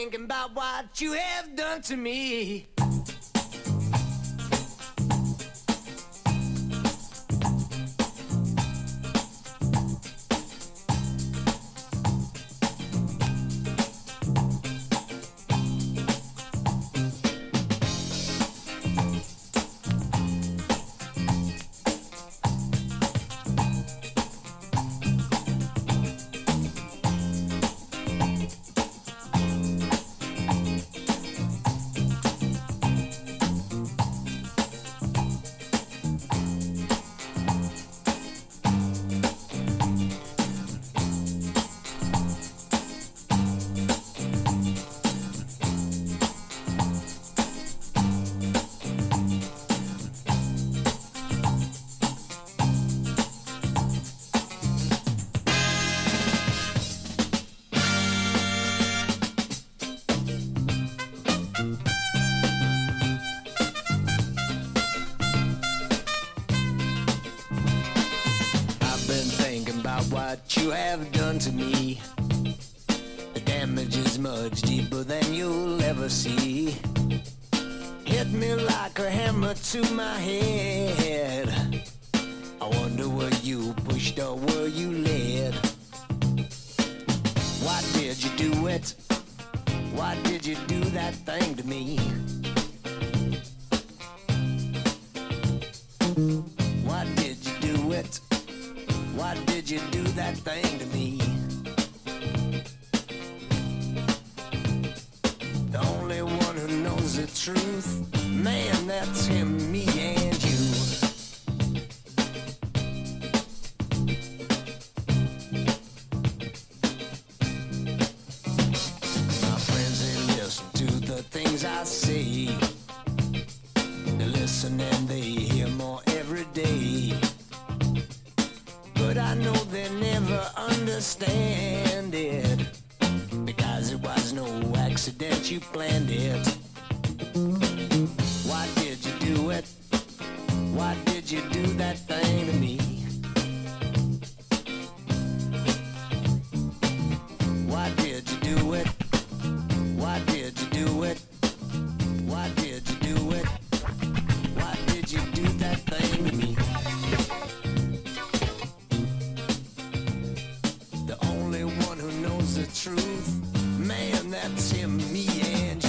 thinking about what you have done to me. What you have done to me, the damage is much deeper than you'll ever see. Hit me like a hammer to my head. I wonder were you pushed or were you led? Why did you do it? Why did you do that thing to me? Why did you do it? Why did you do that thing to me? The only one who knows the truth, man, that's him, me and you. My friends, they listen to the things I say. They listen and they hear more every day. But I know they never understand it, because it was no accident, you planned it. Why did you do it? Why did you do that thing to me? Why did you do it? Why did you do it? Why did you do it? Why did you do that thing to me? The only one who knows the truth, man, that's him, me and you.